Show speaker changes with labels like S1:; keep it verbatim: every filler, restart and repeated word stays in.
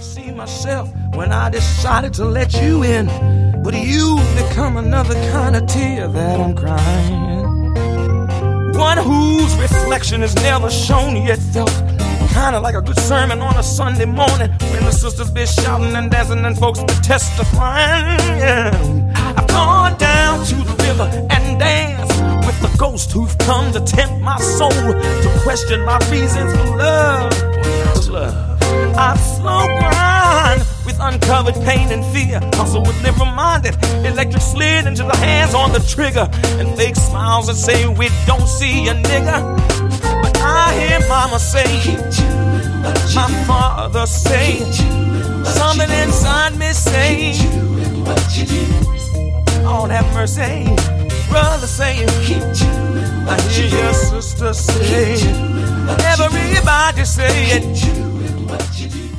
S1: see myself when I decided to let you in, but you become another kind of tear that I'm crying. One whose reflection is never shown yet felt, kinda like a good sermon on a Sunday morning when the sisters be shouting and dancing and folks be testifying. Yeah. I've gone down to the river and danced with the ghosts who've come to tempt my soul, to question my reasons for love. love. I've slow grind with uncovered pain and fear. Also was never minded, electric slid into the hands on the trigger, and fake smiles that say we don't see a nigga. But I hear mama say, my father say, something inside me say, Lord have mercy. Brother say, I hear your sister say, everybody say it.